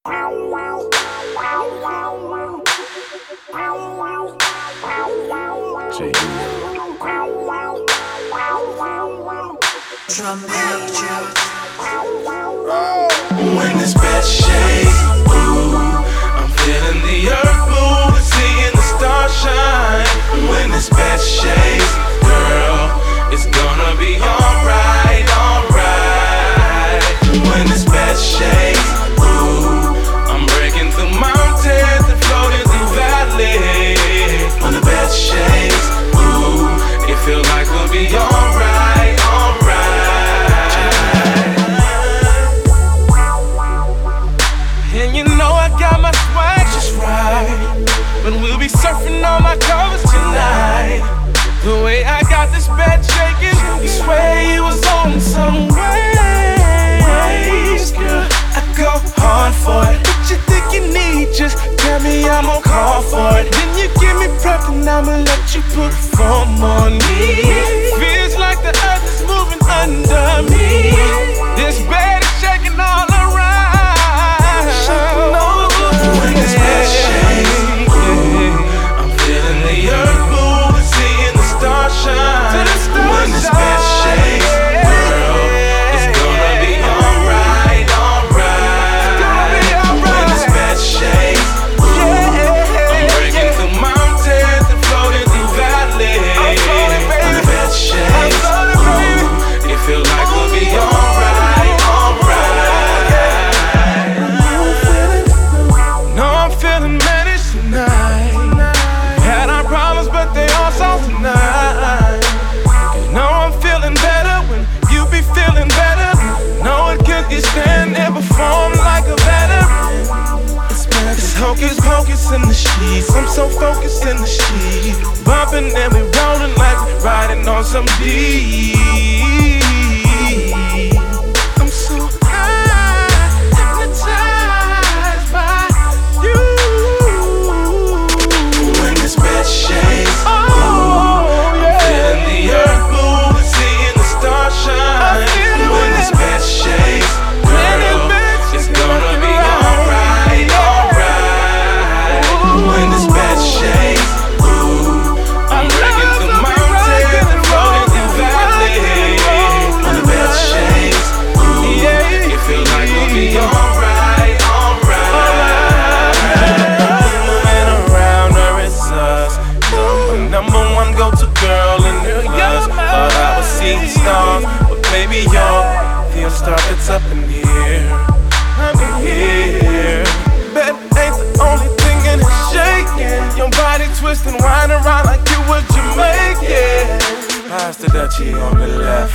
When this bed shakes, ooh, I'm feeling the earth move, seeing the stars shine. When this bed shakes, girl, it's gonna be alright, alright. When this bed shakes, ooh, I'm breaking through mountains and floating through valleys. When the bed shakes, ooh, it feels like we'll be alright, alright. And you know I got my swag just right, but we'll be surfing on my covers tonight. The way I got this bed shaking, you swear you was on some ways, girl. I go hard for it. What you think you need? Just tell me, I'm on call for it. Then you give me prep and I'ma let you perform on me. Feels like the earth is moving under me. This bed is shaking all around. When this bed shakes, ooh, I'm feeling the earth move, seeing the stars shine. When this bed shakes, girl, it's gonna be alright, alright. When this bed shakes, ooh, I'm breaking through mountains and floating through valleys. When the bed shakes, ooh, it feels like we'll be alright, alright. No, I'm feeling managed tonight. Had our problems, but they all solved tonight. You know I'm feeling better when you be feeling better. Know it could you stand there, perform like a veteran. It's hocus pocus in the sheets. I'm so focused in the sheets. Bumping and we rolling like we riding on some D. I'm so high, hypnotized by you. When this bed shakes, ooh, I'm feeling the earth move, seeing the stars shine. When this bed shakes, girl, it's gonna be alright, alright. When this bed shakes, ooh, I'm breaking through mountains and floating through valleys. When the bed shakes, ooh, it feels like we'll be alright, alright. Moving around her, it's us. You're my number one go-to girl in New York. Thought I was seeing stars, but baby, you're the star that's up in here. I'm in here. Bed ain't the only thing and it's shaking. Your body twisting, wind around like you were Jamaican. Pass the Dutchie on the left,